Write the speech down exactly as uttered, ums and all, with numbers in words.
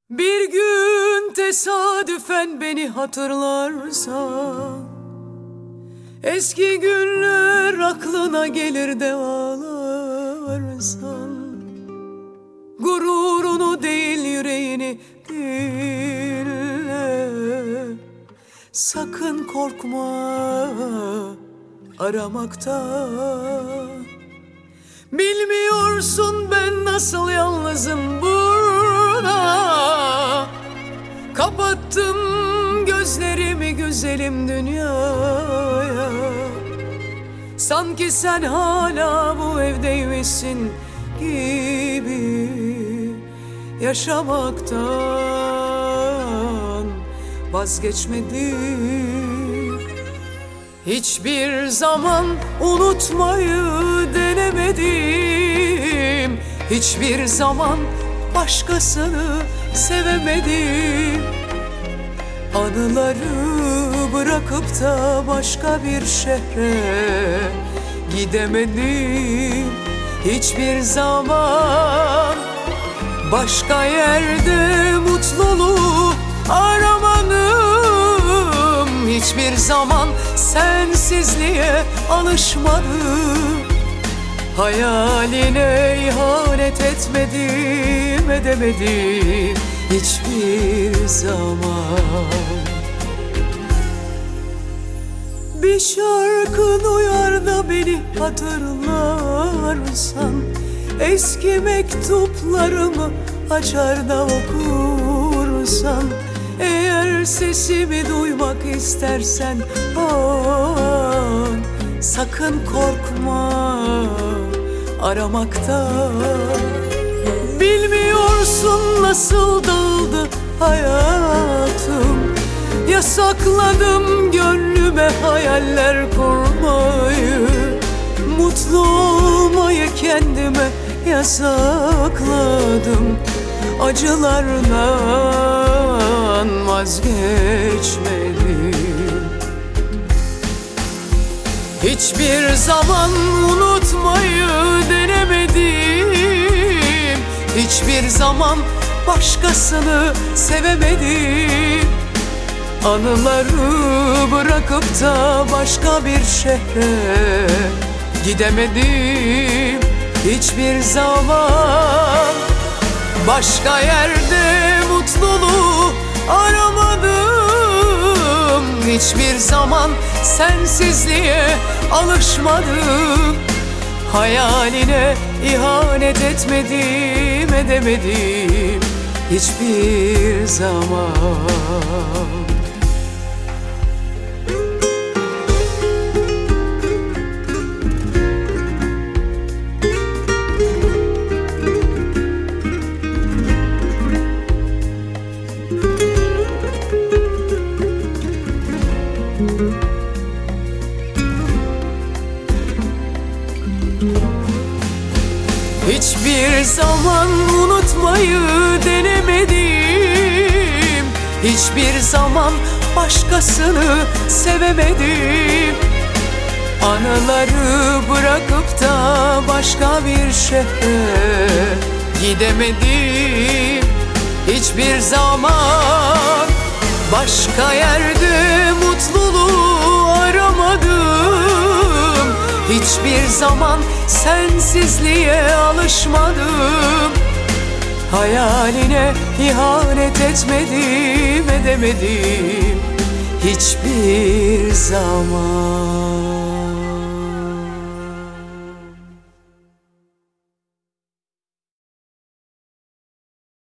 Bir gün tesadüfen beni hatırlarsan, eski günler aklına gelir de ağlarsan, gururunu değil yüreğini dinle. Sakın korkma aramaktan. Bilmiyorsun ben nasıl yalnızım burada. Kapattım gözlerimi güzelim dünyaya. Sanki sen hala bu evdeymişsin gibi yaşamaktan vazgeçmedim. Hiçbir zaman unutmayı denemedim. Hiçbir zaman başkasını sevemedim. Anıları bırakıp da başka bir şehre gidemedim. Hiçbir zaman başka yerde mutluluğu aramadım. Hiçbir zaman sensizliğe alışmadım. Hayaline ihanet etmedim, edemedim hiçbir zaman. Bir şarkın uyar da beni hatırlarsan, eski mektuplarımı açar da okursan, eğer sesimi duymak istersen o an, sakın korkma aramaktan. Bilmiyorsun nasıl dağıldı hayatım. Yasakladım gönlüme hayaller kurmayı. Mutlu olmayı kendime yasakladım. Acılardan vazgeçmedim. Hiçbir zaman unutmayı denemedim. Hiçbir zaman başkasını sevemedim. Anıları bırakıp da başka bir şehre gidemedim. Hiçbir zaman başka yerde mutluluğu aramadım. Hiçbir zaman sensizliğe alışmadım. Hayaline ihanet etmedim, edemedim hiçbir zaman. Hiçbir zaman unutmayı denemedim. Hiçbir zaman başkasını sevemedim. Anıları bırakıp da başka bir şehre gidemedim. Hiçbir zaman başka yerde mutluluğu aramadım. Hiçbir zaman sensizliğe alışmadım. Hayaline ihanet etmedim, edemedim hiçbir zaman.